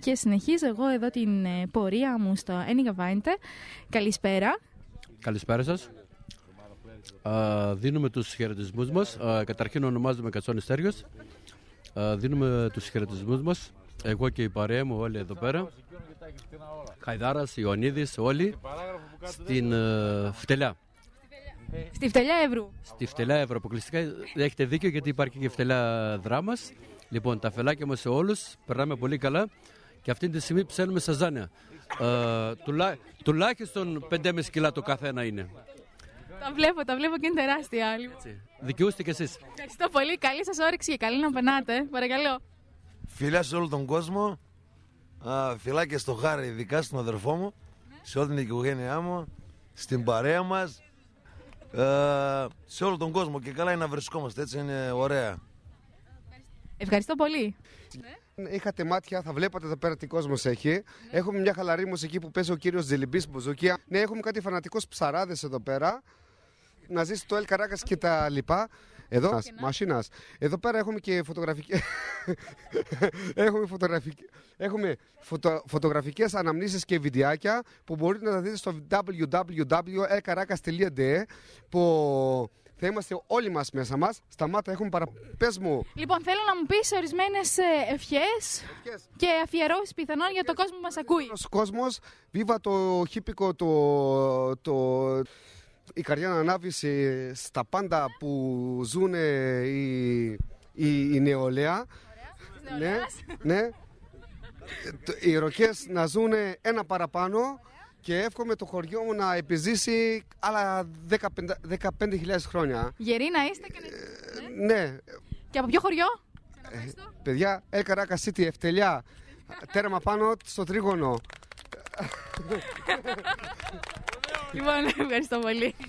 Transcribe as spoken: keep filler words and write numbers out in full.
Και συνεχίζω εγώ εδώ την ε, πορεία μου στο Ένιγα Βάιντε. Καλησπέρα. Καλησπέρα σας. Α, δίνουμε τους χαιρετισμούς μας. Α, καταρχήν ονομάζομαι Κατσόνης Στέργιος. Α, δίνουμε τους χαιρετισμούς μας. Εγώ και η παρέα μου όλοι εδώ πέρα. Χαϊδάρας, Ιωαννίδης, όλοι. Στην uh, Φτελιά. Στη Φτελιά Εύρου. Στη Φτελιά Εύρου. Αποκλειστικά έχετε δίκιο γιατί υπάρχει και η Φτελιά Δράμας. Λοιπόν, τα φελάκια μας σε όλους. Περνάμε πολύ καλά. Και αυτή τη στιγμή ψέλνουμε σαζάνια. Uh, τουλά, τουλάχιστον πέντε κόμμα πέντε κιλά το καθένα είναι. Τα βλέπω, τα βλέπω και είναι τεράστια. Δικαιούστε κι εσείς. Ευχαριστώ πολύ. Καλή σας όρεξη και καλή να περνάτε. Παρακαλώ. Φιλιά σε όλο τον κόσμο. Α, φιλάκια στο Χάρη, ειδικά στον αδερφό μου, σε όλη την οικογένειά μου, στην παρέα μας, α, σε όλο τον κόσμο. Και καλά είναι να βρισκόμαστε, έτσι είναι ωραία. Ευχαριστώ πολύ. Είχατε μάτια, θα βλέπατε εδώ πέρα τι κόσμος έχει. Ναι. Έχουμε μια χαλαρή μουσική που παίζει ο κύριος Τζελιμπής Μπουζούκια. Ναι, έχουμε κάτι φανατικούς ψαράδες εδώ πέρα. Να ζήσει το Ελ Καράκας και τα λοιπά. Εδώ, μασίνας. Εδώ πέρα έχουμε και φωτογραφικές. έχουμε φωτογραφικές. Έχουμε φωτο... φωτογραφικές αναμνήσεις και βιντεάκια που μπορείτε να τα δείτε στο double-u double-u double-u τελεία el karakas τελεία de που θα είμαστε όλοι μας μέσα μας. Σταμάτα, έχουμε παρα... Πες μου. Λοιπόν, θέλω να μου πεις ορισμένες ευχές και αφιερώσεις πιθανόν για τον κόσμο που μας ακούει. Ο κόσμος, βίβα το χίπικο, το... το... η καρδιά να ανάβει στα πάντα που ζουν η, η, η νεολαία. Ναι, ναι. Οι ροκές να ζουν ένα παραπάνω και εύχομαι το χωριό μου να επιζήσει άλλα δεκαπέντε χιλιάδες χρόνια. Γεροί να είστε και να... ναι. ναι. Και από ποιο χωριό? Ε, παιδιά, El Karakas City, Ευτελιά, τέρμα πάνω στο τρίγωνο. Λοιπόν, ευχαριστώ πολύ.